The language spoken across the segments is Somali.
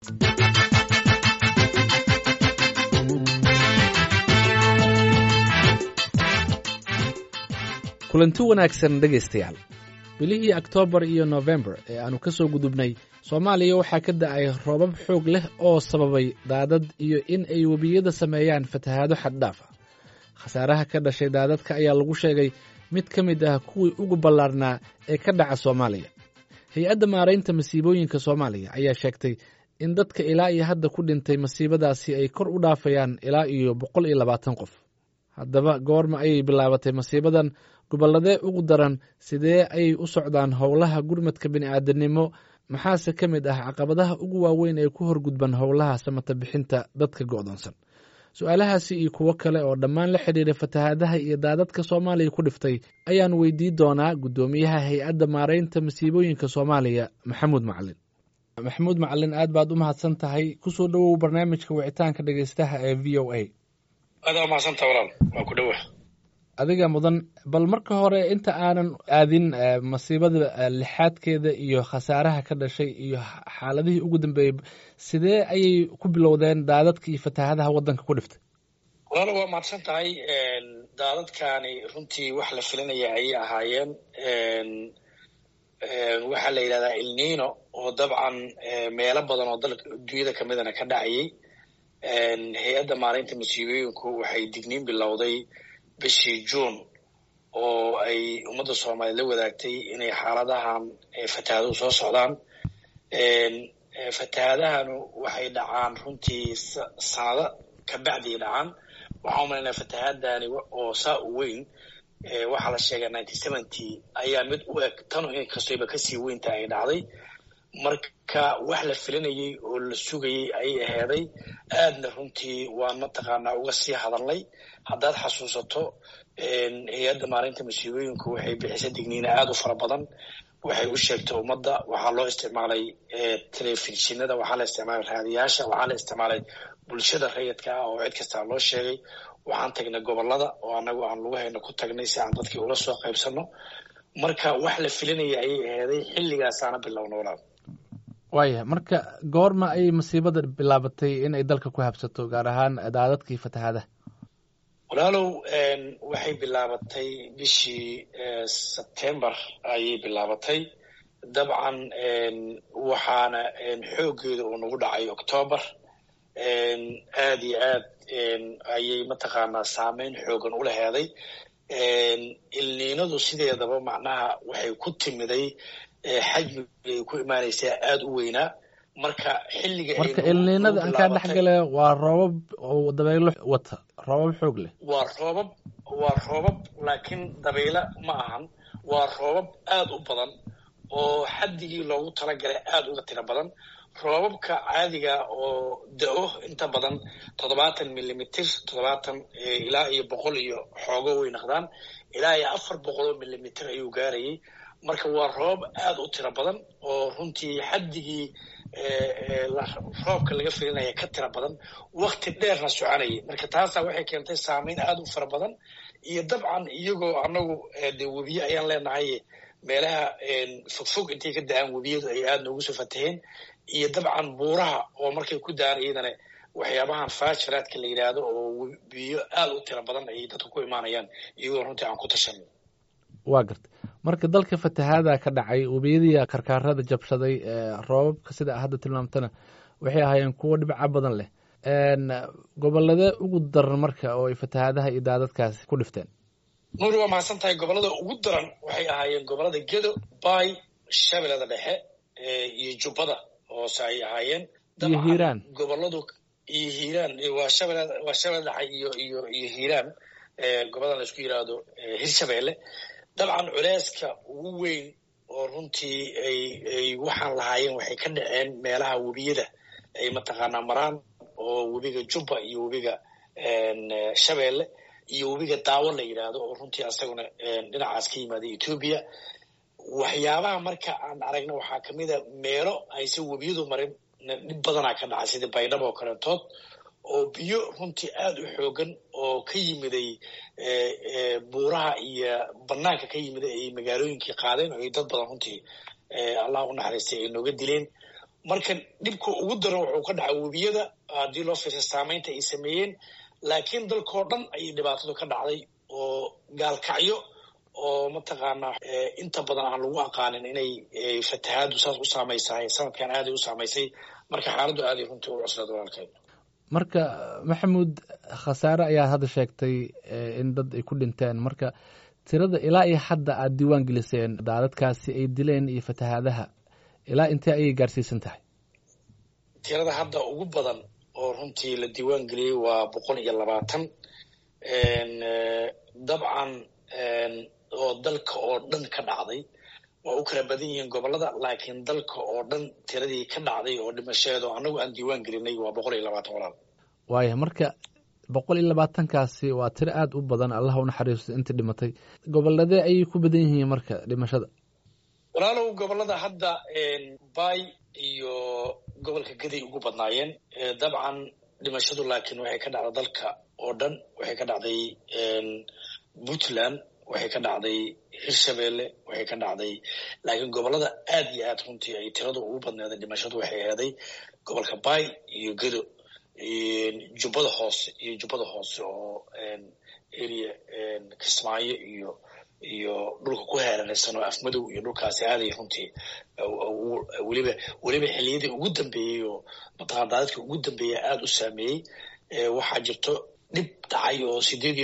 kulanti wanaagsan dhegaystayaal bilihii October iyo November ee aanu ka soo gudubnay Soomaaliya waxaa ka da'ay roobab xoog leh oo sababay daadad iyo in ay webiyada sameeyaan fatahaado xad dhaaf ah. Khasaaraha ka dhashay daadadka ayaa lagu sheegay mid ka mid ah kuwii ugu ballaarnaa ee ka dhaca Soomaaliya. Hay'adda maaraynta masiibooyinka Soomaaliya ayaa sheegtay in dadka ilaa iyo hadda ku dhintay masiibadaasi ay kor u dhaafayaan ilaa iyo 120 qof. Haddaba goorma ayay bilaabatay masiibadan? Gobolladee ugu daran? Sidee ayay u socdaan howlaha gurmadka bini'aadanimo? Maxaase ka mid ah caqabadaha ugu waaweyn ee ku horgudban howlaha samata bixinta dadka go'doonsan? Su'aalahaasi iyo kuwo kale oo dhammaan la xidhiidha fatahaadaha iyo daadadka Soomaaliya ku dhiftay ayaan weydiin doonaa guddoomiyaha hay'adda maaraynta masiibooyinka Soomaaliya, Maxamuud Macalin. Maxamuud Macalin, aad baad u mahadsan tahay. Ku soo dhawow barnaamijka wicitaanka dhegaystaha ee VOA. aad u mahadsantahay walaal, waa ku dhawaah. Adiga mudan, bal marka hore inta aanan aadin masiibada lixaadkeeda iyo khasaaraha ka dhashay iyo xaaladihii ugu dambeeyay, sidee ayay ku bilowdeen daadadka iyo fatahaadaha waddanka ku dhiftay? walaal waa mahadsan tahay. daadadkaani runtii wax la filinaya ayay ahaayeen. waxaa la yidhahdaa El Nino oo dabcan meelo badan oo dalka adduunyada ka midana ka dhacayay. hay-adda maaraynta masiibooyinku waxay digniin bilowday bishii June oo ay ummadda Soomaaliya la wadaagtay inay xaaladahan fatahaaduhu soo socdaan. fatahaadahanu waxay dhacaan runtii sanado ka bacdi dhacaan. waxaan u malaynaa fatahaadani oo saa u weyn waxaa la sheegay 1970 ayaa mid u eg tan inkastooba kasii weynta ay dhacday. marka wax la filinayay oo la sugayay ayay aheeday. aadna runtii waan mataqaanaa uga sii hadalnay. haddaad xasuusato hay-adda maalinta masiibooyinku waxay bixisay digniina aad u fara badan. waxay u sheegtay ummadda. waxaa loo isticmaalay telefishinada, waxaa la isticmaalay raadiyaasha, waxaa la isticmaalay bulshada rayidka ah oo cid kastaa loo sheegay. waxaan tagnay gobollada oo anagu aan lagu hayno ku tagnay si aan dadkii ula soo qaybsanno. marka wax la filinaya ayay aheeday. xilligaasaana bilowna walaal. waayahay, marka goorma ayay masiibada bilaabatay in ay dalka ku habsato, gaar ahaan daadadkii fatahaadaha? walaalow waxay bilaabatay bishii September ayay bilaabatay. dabcan waxaana xooggeeda uu nagu dhacay October. aad iyo aad ayay mataqaanaa saameyn xoogan u laheeday. ilniinadu sideedaba macnaha waxay ku timiday xajmigay ku imaanaysaa aad u weynaa. marka xilliga ilniinada aan kaa dhexgale waa roobab oo dabaylo wata, roobab xoog leh. waa roobab laakiin dabaylo ma ahan. waa roobab aad u badan oo xaddigii loogu talagalay aad uga tiro badan. roobabka caadiga oo da'o inta badan 70 millimeter, 70 ilaa iyo 100 iyo xoogo way noqdaan. ilaa iyo 400 millimeter ayuu gaarayay. marka waa roobab aad u tiro badan oo runtii xaddigii roobka laga filinaya ka tiro badan, wakti dheerna soconayay. marka taasaa waxay keentay saameyn aad u fara badan. iyo dabcan iyagoo anagu de webiye ayaan leenahay, meelaha fogfog intay ka da'aan webiyadu ay aad noogu soo fataheen. iyo dabcan buuraha oo markay ku da'aan iyadana waxyaabahan faajiraadka la yidhaahdo oo biyo aad u tiro badan ay dadku ku imaanayaan iyagoo runtii aan ku tashanay. waa garta. marka dalka fatahaada ka dhacay, webiyadii karkaarada jabshaday, roobabka sida hadda tilmaamtana waxay ahaayeen kuwo dhibca badan leh. gobolladee ugu daran marka oo ay fatahaadaha iyo daadadkaasi ku dhifteen? nuur, waa mahadsan tahay. gobollada ugu daran waxay ahaayeen gobollada Gedo, Bay, Shabeellada Dhexe iyo Jubbada hoose ay ahaayeen. iyo Hiiraan. gobolladu iyo Hiiraan waa Shabeellada Dhexe iyo Hiiraan, gobollada la isku yiraahdo Hirshabeelle. dabcan culeyska ugu weyn oo runtii ay waxaan lahaayeen waxay ka dhaceen meelaha webiyada ay mataqaanaa maraan, oo webiga Jubba iyo webiga Shabeelle iyo webiga Daawo la yidhaahdo oo runtii asaguna dhinacaas ka yimaada Ethiopia. waxyaabaha marka aan aragna waxaa kamid a meelo aysan webiyadu marin dhib badanaa ka dhacay, sida Baydhabo oo kaletood, oo biyo runtii aad u xoogan oo ka yimiday buuraha iyo banaanka ka yimid ay magaalooyinkii qaadeen oo ay dad badan runtii allah u naxariistay ay nooga dileen. marka dhibka ugu daran wuxuu ka dhacay webiyada haddii loo fiirsa saamaynta ay sameeyeen laakiin dalkao dhan ayay dhibaatadu ka dhacday oo gaalkacyo oo mataqaanaa inta badan aan lagu aqaanin inay fatahaadu saas u saamaysahay sanadkan aaday u saamaysay marka xaaladdu aaday runtii u cuslad walaalkay marka maxamuud khasaare ayaa hadda sheegtay in dad ay ku dhinteen marka tirada ilaa iyo hadda aad diiwaan geliseen daadadkaasi ay dileen iyo fatahaadaha ilaa intee ayay gaarsiisan tahay tirada hadda ugu badan oo runtii la diiwaan geliyey waa 120 dabcan oo dalka oo dhan ka dhacday waa u kala badan yihiin gobolada laakiin dalka oo dhan tiradii ka dhacday oo dhimasheedo annagu aan diiwaan gelinay waa 120 walaal waaya marka 120kaasi waa tiro aad u badan allah u naxariisto intii dhimatay goboladee ayay ku badan yihiin marka dhimashada walaalow gobolada hadda bay iyo gobolka gaday ugu badnaayeen dabcan dhimashadu laakiin waxay ka dhacday dalka oo dhan waxay ka dhacday puntland waxay ka dhacday hirshabelle waxay ka dhacday laakiin gobolada aad iyo aad runtii ay tiradu ugu badneeday dhimashadu waxay ahaday gobolka bay iyo gado jubbada hoose oo area kismaayo iyo dhulka ku heeranaysan oo afmadow iyo dhulkaasi aaday runtii weliba xilliyadii ugu dambeeyey oo mataqaan daadadkii ugu dambeeyey aada u saameeyey waxaa jirto dhib dhacay oo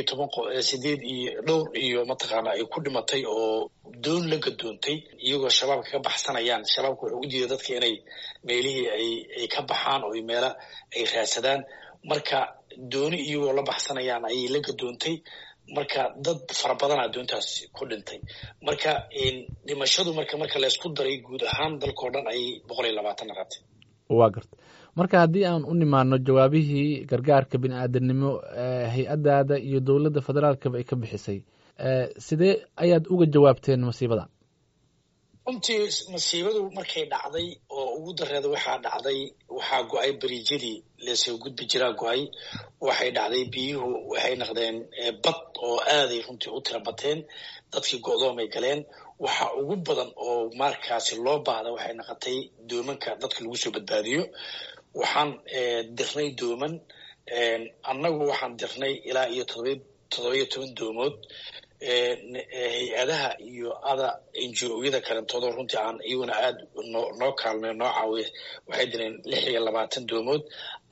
8 iyo dhowr iyo mataqaana ay ku dhimatay oo doon la gadoontay iyagoo shabaabka ka baxsanayaan shabaabka wuxuu u diiday dadka inay meelihii ay ka baxaan oo meela ay raadsadaan marka dooni iyagoo la baxsanayaan ayay la gadoontay marka dad fara badan doontaas ku dhintay marka dhimashadu marka laysku daray guud ahaan dalkao dhan ayay 120 noqotay waa garta marka haddii aan u nimaano jawaabihii gargaarka bini'aadanimo hay-adaada iyo dowladda federaalkaba ay ka bixisay sidee ayaad uga jawaabteen masiibada runtii masiibadu markay dhacday oo ugu dareeda waxaa go-ay bariijyadii lasoo gudbi jiraa go-ay waxay dhacday biyuhu waxay noqdeen bad oo aaday runtii u tira bateen dadkii go-doomay galeen waxa ugu badan oo markaasi loo baahda waxay noqotay doomanka dadka lagu soo badbaadiyo waxaan dirnay dooman annagu waxaan dirnay ilaa iyo 17 doomood hay-adaha iyo NGO-yada kalentoodo runtii aan iyaguna aad noo kaalmeen noo caawiya waxay direen 26 doomood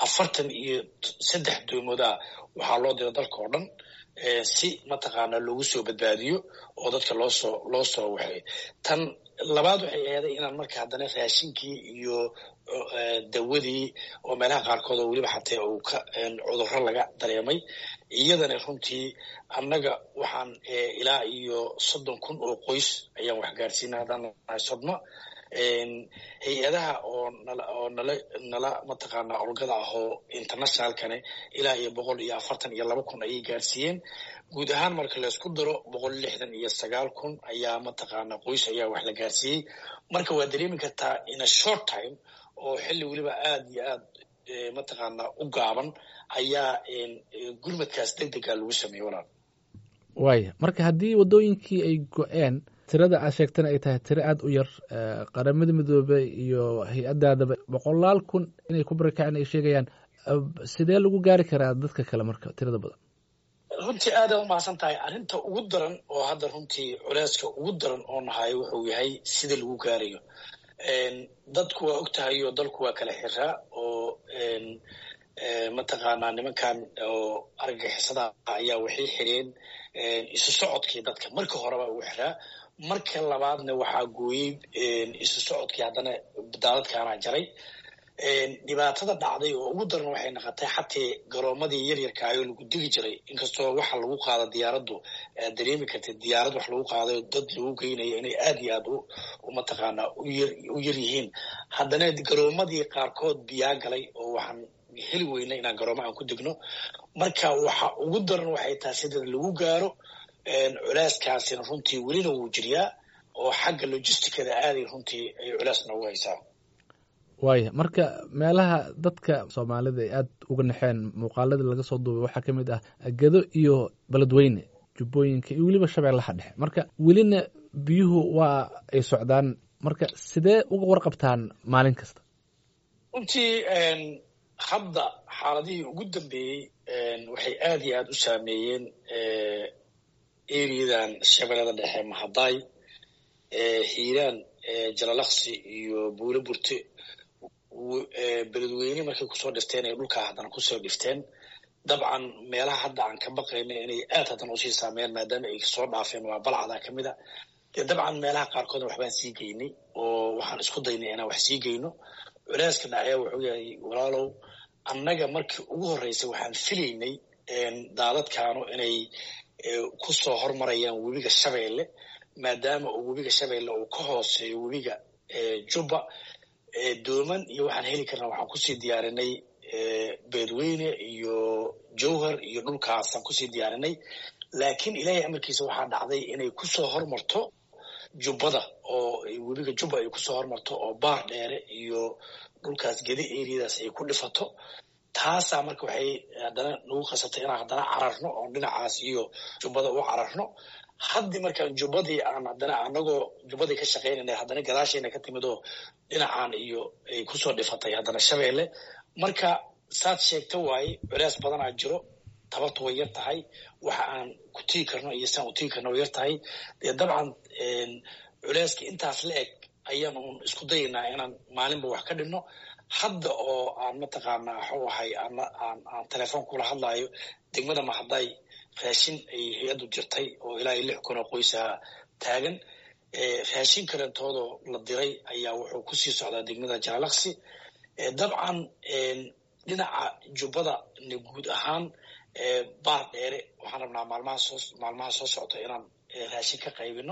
43 doomooda waxaa loo dira dalka oo dhan si mataqaana loogu soo badbaadiyo oo dadka loo soo waxay tan labaad waxay ahaday inaan marka haddana raashinkii iyo dawadii oo meelaha qaarkood oo weliba xatee uu ka cudurro laga dareemay iyadana runtii annaga waxaan ilaa iyo 30,000 oo qoys ayaan wax gaarsiinay haddaan nahay sodma hay-adaha oo nala mataqaana olgada ah oo internationalkane ilaa iyo 142,000 ayay gaarsiiyeen guud ahaan marka laysku daro 169,000 ayaa mataqaana qoys ayaa wax la gaarsiiyey marka waa dareemi kartaa in a short time oo xilli weliba aad iyo aad mataqaana u gaaban ayaa gurmadkaas degdega lagu sameeyey walaal waaya marka haddii waddooyinkii ay go-een tirada aad sheegtana ay tahay tiro aad u yar qaramada midoobey iyo hay-adaadaba 100,000 inay ku barakaceen ay sheegayaan sidee lagu gaari karaa dadka kale marka tirada badan runtii aadaad umahadsan tahay arrinta ugu daran oo hadda runtii culeyska ugu daran oo nahay wuxuu yahay sida lagu gaarayo dadku waa og tahay oo dalku waa kala xiraa oo mataqaanaa nimankan oo argagixisada ayaa waxay xireen isu socodkii dadka marka horeba ugu xiraa marka labaadna waxaa gooyey isu socodkii haddana daadadkaana jaray dhibaatada dhacday oo ugu daran waxay noqotay xatee garoomadii yaryarkaayoo lagu digi jiray inkastoo waxa lagu qaado diyaaraddu dareemi kartay diyaarad wax lagu qaadayo dad lagu geynayo inay aad iyo aad u mataqaanaa u yar yihiin haddana garoomadii qaarkood biyaa galay oo waxaan heli weyna inaan garooma aan ku degno marka waxa ugu daran waxay tahay sida lagu gaaro culeyskaasina runtii welina wuu jiriyaa oo xagga logisticada aaday runtii ay culeys noogu haysaa waaya marka meelaha dadka soomaalida ay aad uga naxeen muuqaalada laga soo duubay waxaa ka mid ah gado iyo beledweyne jubbooyinka iyo weliba shabeellaha dhexe marka welina biyuhu waa ay socdaan marka sidee uga warqabtaan maalin kasta runtii hadda xaaladihii ugu dambeeyey waxay aad iyo aad u saameeyeen eriyadan shabeellada dhexe mahadaay hiiraan jalalaqsi iyo buule burte beledweyne markay kusoo dhifteen ay dhulkaa haddana kusoo dhifteen dabcan meelaha hadda aan ka baqayna inay aad haddana usii saameeyaan maadaama ay soo dhaafeen waa balcadaa ka mid a dee dabcan meelaha qaarkoodna waxbaan sii geynay oo waxaan isku daynay inaan wax sii geyno culeyska dhacya wuxuu yahay walaalow annaga markii ugu horreysay waxaan filaynay daadadkaanu inay kusoo hormarayaan webiga shabeelle maadaama uu webiga shabeelle uu ka hooseeyo webiga jubba dooman iyo waxaan heli karnaa waxaan kusii diyaarinay beledweyne iyo jowhar iyo dhulkaasaan kusii diyaarinay laakiin ilaahay amarkiisa waxaa dhacday inay kusoo hormarto jubbada oo webiga jubba ay kusoo hormarto oo baar dheere iyo dhulkaas gedi eriyadaas ay ku dhifato taasaa marka waxay haddana nagu khasabtay inaan haddana cararno oo dhinacaas iyo jubbada u cararno haddii markaan jubbadii aan haddana anagoo jubbadii ka shaqaynayna haddana gadaashayna ka timid oo dhinacaan iyo ay kusoo dhifatay haddana shabeelle marka saad sheegta waaye culeys badanaa jiro tabartu way yar tahay waxa aan ku tigi karno iyo saan u tigi karno way yar tahay dee dabcan culeyska intaas la eg ayaan un isku dayaynaa inaan maalinba wax ka dhinno hadda oo aan mataqaanaa waxuu ahay aan telefoon kula hadlaayo degmada mahadaay raashin ay hay-addu jirtay oo ilaa iyo 6 kun oo qoysaha taagan raashin kalentoodoo la diray ayaa wuxuu kusii socdaa degmada jalalaqsi dabcan dhinaca jubbada guud ahaan baar dheere waxaan rabnaa maalmaha soo socota inaan raashin ka qaybino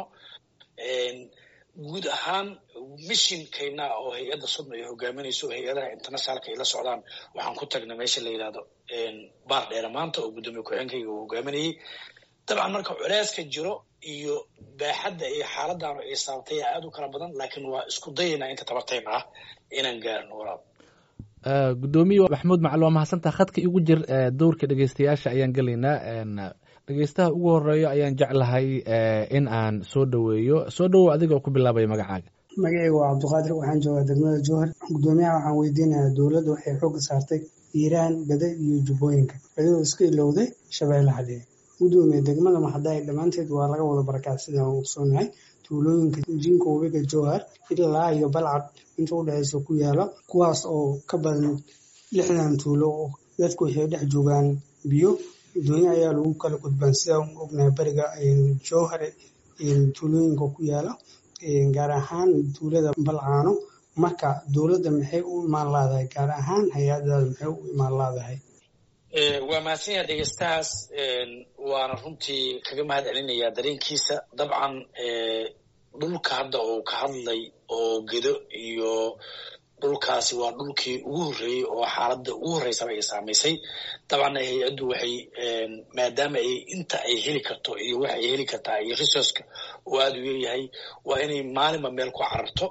guud ahaan mishinkayna oo hay-adda sudma ay hogaaminayso hay-adaha internationalka ay la socdaan waxaan ku tagnay meesha la yidhahdo baar dheere maanta oo guddoomiye ku-xigeenkayga uu hogaaminayay dabcan marka culeyska jiro iyo baaxadda iyo xaaladaanu ay saabtay aad u kala badan laakiin waa isku dayaynaa inta tabartayna ah inaan gaarno walaal guddoomiye maxamuud macali waa mahadsantaha khadka igu jir dowrka dhegeystayaasha ayaan gelaynaa dhegeystaha ugu horeeyo ayaan jeclahay in aan soo dhoweeyo soo dhowow adigoo ku bilaabaya magacaaga magacayga waa cabdiqaadir waxaan joogaa degmada jowhar guddoomiyaha waxaan weydiinayaa dowladda waxay xooga saartay hiiraan gada iyo jubbooyinka iyadoo iska ilowday shabeellaha dhexe guddoomiye degmada mahadaay dhammaanteed waa laga wada barakaa sidaan ogsoonahay tuulooyinka jinka webiga jowhar ilaa iyo balcad inta u dhexeysa ku yaala kuwaas oo ka badan 60 tuulo oo dadku waxay dhex joogaan biyo doonyo ayaa lagu kala gudbaan sidaan ognahay bariga jowhar tuulooyinka ku yaala gaar ahaan tuulada balcaano marka dowladda maxay u imaan laadahay gaar ahaan hay-adaada maxay u imaan laadahay waa mahadsan yahay dhegeystahaas waana runtii kaga mahad celinayaa dareenkiisa dabcan dhulka hadda uu ka hadlay oo gedo iyo dhulkaasi waa dhulkii ugu horreeyey oo xaaladda ugu horreysaba ay saamaysay dabcanna hay-addu waxay maadaama ay inta ay heli karto iyo waxa ay heli kartaa iyo resourceka oo aada u yaryahay waa inay maalinba meel ku cararto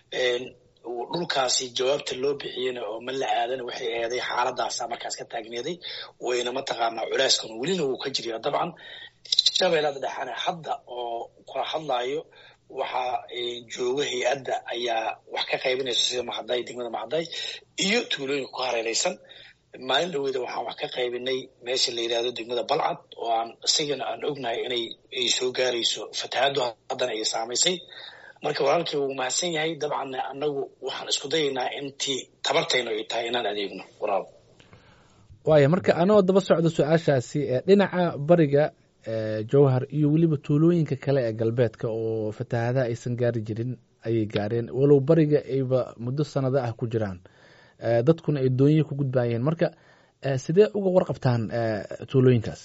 dhulkaasi jawaabta loo bixiyena oo ma la aadana waxay eeday xaaladaasa markaas ka taagneeday wayna mataqaanaa culeyskan welina wuu ka jiriya dabcan shabeellada dhexana hadda oo kula hadlaayo waxaa jooga hay-adda ayaa wax ka qaybinaysa sida mahadaay degmada mahadaay iyo tuulooyinka ku hareereysan maalin dhaweyda waxaan wax ka qaybinay meesha la yidhahdo degmada balcad oo aan isagana aan ognahay inay soo gaarayso fatahaaddu haddana ay saamaysay marka walaalkii wuu mahadsan yahay dabcanna annagu waxaan isku dayaynaa intii tabartaynu ay tahay inaan adeegno walaal waaya marka anoo daba socdo su-aashaasi dhinaca bariga jowhar iyo weliba tuulooyinka kale ee galbeedka oo fatahaadaha aysan gaari jirin ayay gaareen walow bariga ayba muddo sanado ah ku jiraan dadkuna ay doonyi ku gudbaayeen marka sidee uga warqabtaan tuulooyinkaas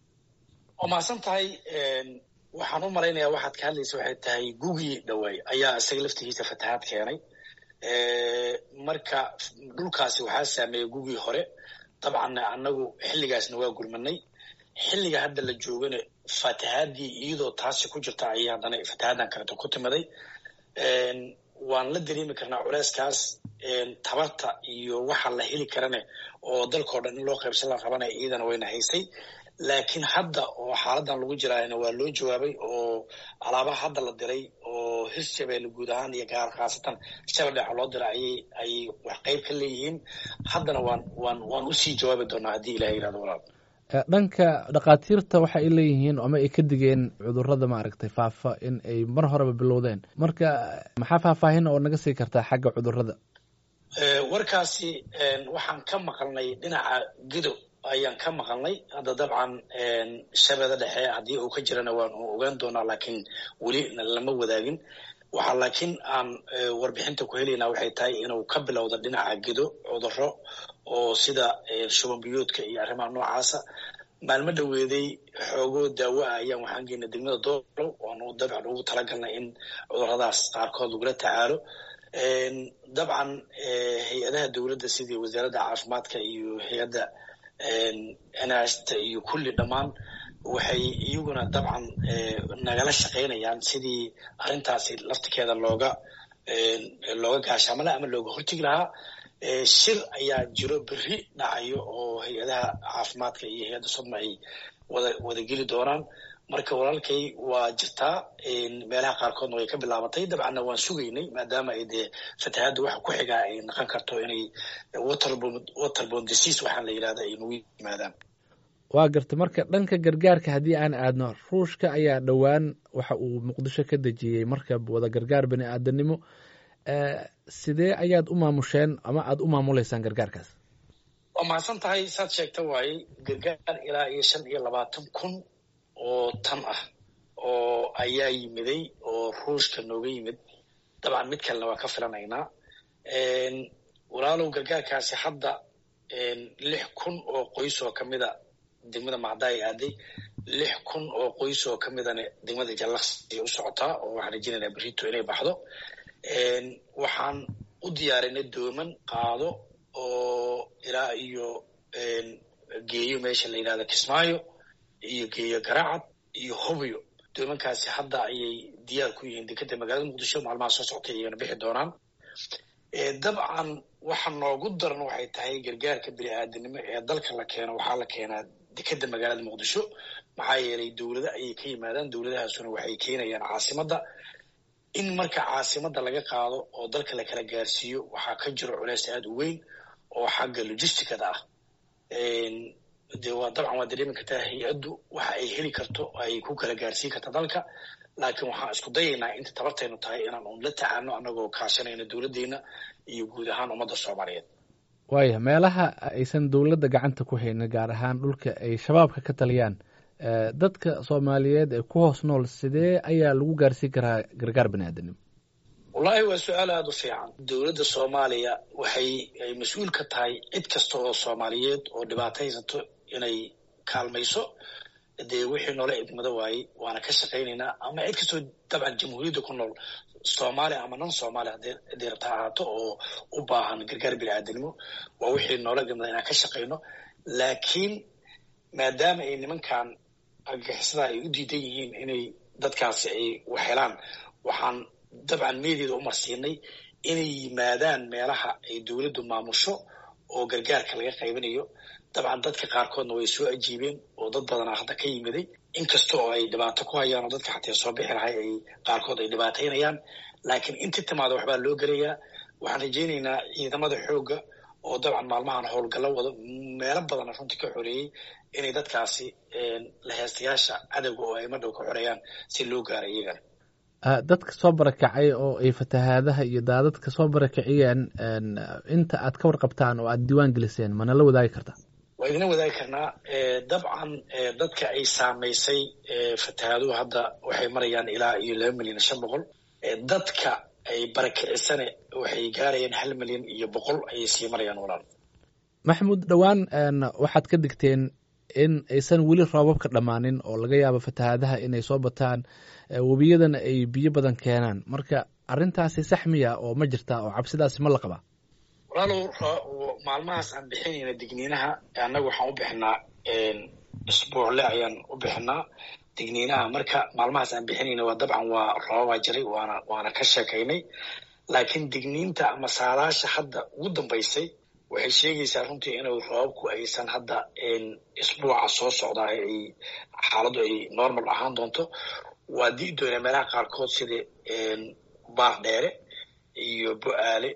waa mahadsan tahay waxaan u malaynayaa waxaad ka hadlaysa waxay tahay gugii dhawaay ayaa isaga laftigiisa fatahaad keenay marka dhulkaasi waxaa saameeyey gugii hore dabcanna annagu xilligaasna waa gurmanay xilliga hadda la joogana fatahaadii iyadoo taasi ku jirta ayay haddana fatahaadan kaleto ku timaday waan la dareemi karnaa culeyskaas tabarta iyo waxa la heli karane oo dalkao dhan in loo qaybsan la rabanaya iyadana wayna haysay laakiin hadda oo xaaladan lagu jiraayna waa loo jawaabay oo alaabaha hadda la diray oo hirshabeelle guud ahaan iyo gaar khaasatan shabeelle loo dira ayay wax qayb ka leeyihiin. haddana waan usii jawaabi doonaa haddii ilahay yirahdo walaal. dhanka dhakhaatiirta waxa ay leeyihiin ama ay ka digeen cudurrada maaragtay faafa in ay mar horeba bilowdeen, marka maxaa faahfaahin oo naga sii kartaa xagga cudurrada? warkaasi waxaan ka maqalnay dhinaca Gedo ayaan ka maqalnay. hadda dabcan shabeellada dhexe haddii uu ka jirana waan ogaan doonaa, laakiin weli lama wadaagin. waxaa laakiin aan warbixinta ku helaynaa waxay tahay inuu ka bilowda dhinaca Gedo cudurro oo sida shuban biyoodka iyo arrimaha noocaasa. maalmo dhoweeday xoogoo daawo ah ayaan waxaan geynay degmada Doolow oonu dabcan ugu talagalnay in cudurradaas qaarkood lagula tacaalo. dabcan hay-adaha dowladda sidii wasaaradda caafimaadka iyo hay-adda NHS iyo kulli dhammaan waxay iyaguna dabcan nagala shaqaynayaan sidii arrintaasi laftikeeda looga gaashaamala ama looga hortegi lahaa. shir ayaa jiro berri dhacayo oo hay-adaha caafimaadka iyo hay-adda sodma ay wada geli doonaan. marka walaalkay waa jirtaa meelaha qaarkoodna way ka bilaabatay. dabcanna waan sugaynay maadaama ay dee fatahaadda waxa ku xigaa ay noqon karto inay waterborne disease waxaan la yidhahda ay nagu yimaadaan. waa garta. marka dhanka gargaarka haddii aan aadno, ruushka ayaa dhowaan waxa uu muqdisho ka dejiyey markab wada gargaar bani aadanimo. sidee ayaad u maamusheen ama aad u maamuleysaan gargaarkaas? waa mahadsan tahay. saad sheegta waaye gargaar ilaa iyo 25,000 oo tan ah oo ayaa yimiday oo ruushka nooga yimid. dabcan mid kalena waa ka filanaynaa. walaalow gargaarkaasi hadda 6,000 oo qoys oo kamida degmada Macdaay aaday, 6,000 oo qoys oo kamidana degmada Jallaqsi u socotaa oo waxaan rajaynaynaa berrito inay baxdo. waxaan u diyaarinay dooman qaado oo ilaa iyo geeyo meesha la yidhahda Kismaayo iyo geeyo Garacad iyo Hobyo. doomankaasi hadda ayay diyaar ku yihiin dekeda magaalada Muqdisho. maalmaha soo socotay ayayna bixi doonaan. dabcan waxa noogu daran waxay tahay gargaarka bini'aadanimo ee dalka la keeno waxaa la keenaa dekeda magaalada Muqdisho, maxaa yeelay dowlada ayay ka yimaadaan. dowladahaasuna waxay keenayaan caasimadda. in marka caasimadda laga qaado oo dalka la kala gaarsiiyo waxaa ka jiro culays aad u weyn oo xagga logisticada ah. dabcan waa dareemi kartaa hay-addu waxa ay heli karto ay ku kala gaarsiin karta dalka, laakiin waxaan isku dayaynaa inta tabartaynu tahay inaan un la tacaano annagoo kaashanayna dowladdeena iyo guud ahaan ummadda Soomaaliyeed. waaya, meelaha aysan dowladda gacanta ku haynin, gaar ahaan dhulka ay shabaabka ka taliyaan, dadka Soomaaliyeed ee ku hoos nool sidee ayaa lagu gaarsiin karaa gargaar bani aadanimo? wallaahi waa su-aal aada u fiican. dowladda Soomaaliya ay mas-uul ka tahay cid kasta oo Soomaaliyeed oo dhibaataysato inay kaalmayso. dee wixii noola idmado waaye waana ka shaqaynaynaa. ama cid kastoo dabcan jamhuuriyadda ku nool Soomaali ama non Soomaali haddii rabta ahaato oo u baahan gargaar bini aadanimo waa wixii noola idmada inaan ka shaqayno. laakiin maadaama ay nimankan argagixisada ay u diidan yihiin inay dadkaasi ay wax helaan, waxaan dabcan meediada u marsiinay inay yimaadaan meelaha ay dowladdu maamusho oo gargaarka laga qaybinayo. dabcan dadka qaarkoodna way soo ajiibeen oo dad badanaa hadda ka yimiday, inkasta oo ay dhibaato ku hayaan oo dadka xataa soo bixi lahay ay qaarkood ay dhibaataynayaan. laakiin intii timaada waxbaa loo gelayaa. waxaan rajaynaynaa ciidamada xoogga oo dabcan maalmahan howlgallo wado meelo badan runtii ka xoreeyey inay dadkaasi laheystayaasha cadowga oo ay madhow ka xoreeyaan si loo gaaro iyagana. dadka soo barakacay oo ay fatahaadaha iyo daadadka soo barakaciyeen, inta aad ka warqabtaan oo aad diiwaan geliseen mana la wadaagi kartaa? waa idina wadaagi karnaa. dabcan dadka ay saamaysay fatahaaduhu hadda waxay marayaan ilaa iyo 2,500,000. dadka ay barakicisane waxay gaarayaan 1,100,000 ayay sii marayaan walaal. maxamuud, dhowaan waxaad ka digteen in aysan weli roobab ka dhammaanin oo laga yaabo fatahaadaha inay soo bataan, webiyadana ay biyo badan keenaan. marka arrintaasi sax miya oo ma jirtaa oo cabsidaasi ma la qabaa? walaalow maalmahaas aan bixinayna digniinaha annaga waxaan u bixinaa isbuucle ayaan u bixinaa digniinaha. marka maalmahaas aan bixinayna waa dabcan waa roobabaa jiray waana ka sheekaynay. laakiin digniinta ama saadaasha hadda ugu dambaysay waxay sheegaysaa runtii inuu roobabku aysan hadda isbuuca soo socdaa xaaladdu ay normal ahaan doonto. waa di'i doonaa meelaha qaarkood sida baardheere iyo Bu'aale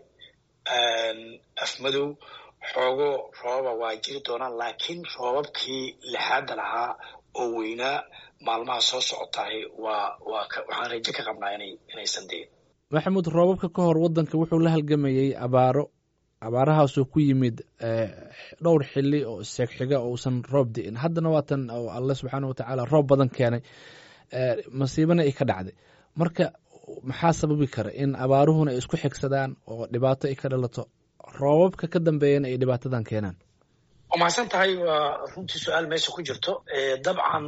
Afmadow xoogo roobaba waa jiri doonaan laakiin roobabkii lixaadda lahaa oo weynaa maalmaha soo socotahay waxaan rajo ka qabnaa inaysan de'in. maxamuud, roobabka ka hor waddanka wuxuu la halgamayey abaarahaasoo ku yimid dhowr xili oo isxigxiga oo uusan roob di'in. haddana waatan oo alle subxaana watacaala roob badan keenay, masiibana ay ka dhacday. marka maxaa sababi kara in abaaruhuna ay isku xigsadaan oo dhibaato ay ka dhalato, roobabka ka dambeeyana ay dhibaatadan keenaan? waa mahadsan tahay. waa runtii su-aal meesha ku jirto. dabcan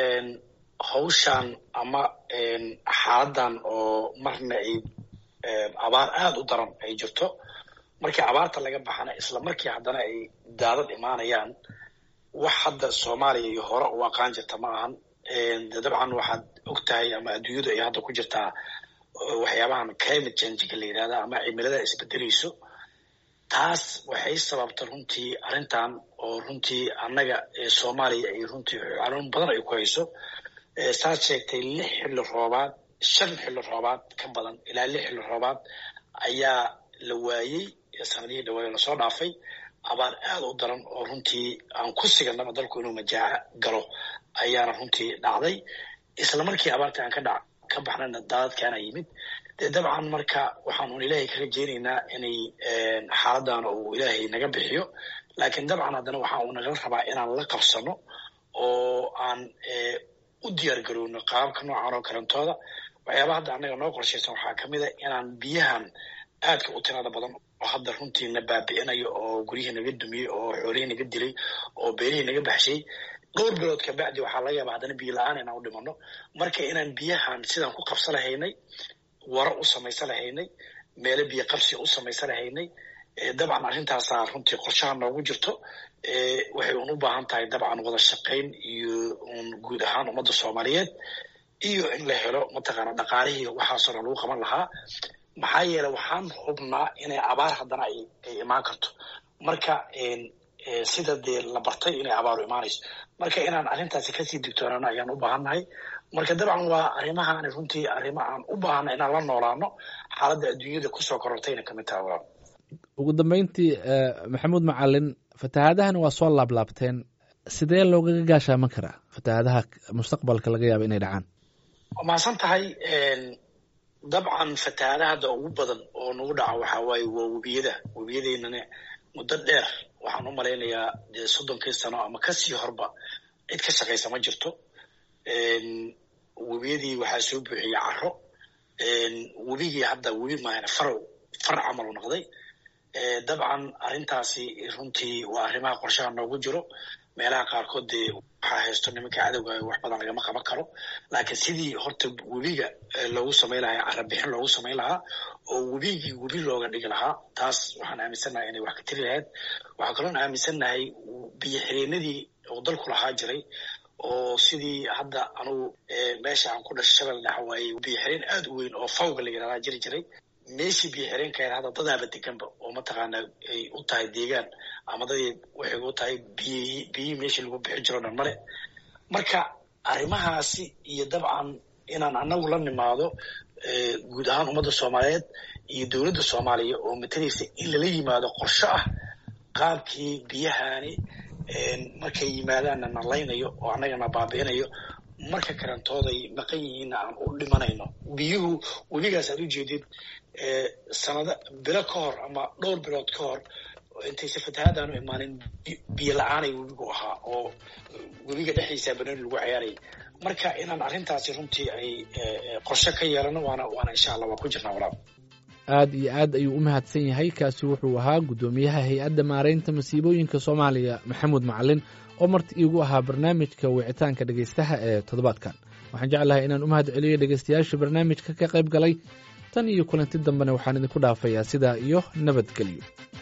hawshan ama xaaladan oo marna ay abaar aada u daran ay jirto, markii abaarta laga baxana isla markii haddana ay daadad imaanayaan, wax hadda Soomaaliya iyo hore u aqaan jirta ma ahan. dabcan waxaad og tahay ama adduunyadu ay hadda ku jirtaa waxyaabahan climate change-ga la yidhahda ama cimilada isbedelayso. taas waxay sababta runtii arrintan oo runtii annaga Soomaaliya ay runtii xanuun badan ay ku hayso. saad sheegtay 6 xilli roobaad 5 xilli roobaad ka badan ilaa 6 xilli roobaad ayaa la waayey sanadihii dhawaa lasoo dhaafay. abaar aad u daran oo runtii aan ku siganaba dalku inuu majaaca galo ayaana runtii dhacday. isla markii abaarta aan ka baxnayna daadadkaana yimid. dabcan marka waxaan ilaahay ka rajaynaynaa inay xaaladan uu ilaahay naga bixiyo, laakiin dabcan haddana waxa uu naga rabaa inaan la qabsano oo aan u diyaar garowno qaababka noocan oo kalentooda. waxyaabaha hadda annaga noo qorshaysan waxaa ka mid a inaan biyahan aadka u tirada badan oo hadda runtii na baabi'inayo oo guryihii naga dumiyey oo xoolihii naga dilay oo beerihii naga baxshay, dhowr bilood ka bacdi waxaa laga yaabaa haddana biyo la-aan inaan u dhimano. marka inaan biyahan sidaan ku qabsa lahaynay, wara u samaysa lahaynay, meelo biyo qabsi u samaysa lahaynay. dabcan arrintaasaa runtii qorshaha noogu jirto. waxay u baahan tahay dabcan wada shaqayn iyo guud ahaan ummadda Soomaaliyeed iyo in la helo mataqaana dhaqaalihii waxaasoo dhan lagu qaban lahaa. maxaa yeelay waxaan hubnaa inay abaar haddana ay imaan karto. marka sida dee la bartay inay abaaru imaanayso, marka inaan arrintaasi kasii digtoonaano ayaan u baahannahay. marka dabcan waa arrimahaan runtii arrimo aan u baahana inaan la noolaano xaaladda adduunyada kusoo korortayna kamid tahay. walaal, ugu dambeyntii maxamuud macalin, fatahaadahan waa soo laablaabteen, sidee loogaga gaashaaman karaa fatahaadaha mustaqbalka laga yaaba inay dhacaan? waa mahadsan tahay. dabcan fatahaadaha hadda ugu badan oo nagu dhaca waxaa waaye waa webiyadeennana muddo dheer waxaan u malaynayaa 30 sano ama kasii horba cid ka shaqaysa ma jirto. webiyadii waxaa soo buuxiyey caro. webigii hadda webi maahana far camal u noqday. dabcan arrintaasi runtii waa arrimaha qorshaha noogu jiro. meelaha qaarkood dee waxaa haysto nimanka cadowga wax badan lagama qaban karo, laakiin sidii horta webiga loogu samayn lahaa carabixin loogu samayn lahaa oo webigii webi looga dhigi lahaa, taas waxaan aaminsannahay inay wax ka tiri lahayd. waxaa kaloon aaminsannahay biyo xireenadii oo dalku lahaa jiray oo sidii hadda anugu meesha aan ku dhashay Shabeelle Dhexe waaye biyo xireen aad u weyn oo fawga la yidhahdaa jiri jiray. meeshii biyo xireenka hadda dadaaba deganba oo mataqaana ay u tahay deegaan ama dadii waxay u tahay biyihii meeshii lagu bixi jiro dhan male. marka arrimahaasi iyo dabcan inaan annagu la nimaado guud ahaan ummadda Soomaaliyeed iyo dowladda Soomaaliya oo matalaysa in lala yimaado qorshe ah qaabkii biyahani markay yimaadaanna nalaynayo oo annagana baabi'inayo, marka kalentooday maqan yihiinna aan u dhimanayno. biyuhu webigaas aad u jeedid bilo ka hor ama dhowr bilood ka hor intaysa fatahaadaanu imaanin biyo la-aanay webigu ahaa oo webiga dhexdiisa banooni lagu ciyaarayay. marka inaan arrintaasi runtii ay qorshe ka yeelano waana insha Allah waa ku jirnaa. walaal, aad iyo aad ayuu u mahadsan yahay. kaasi wuxuu ahaa guddoomiyaha hay-adda maaraynta masiibooyinka Soomaaliya Maxamuud Macalin oo marti iigu ahaa barnaamijka wicitaanka dhegaystaha ee toddobaadkan. waxaan jeclahay inaan u mahad celiyo dhegaystayaasha barnaamijka ka qayb galay. tan iyo kulanti dambena waxaan idinku dhaafayaa sidaa iyo nabadgelyo.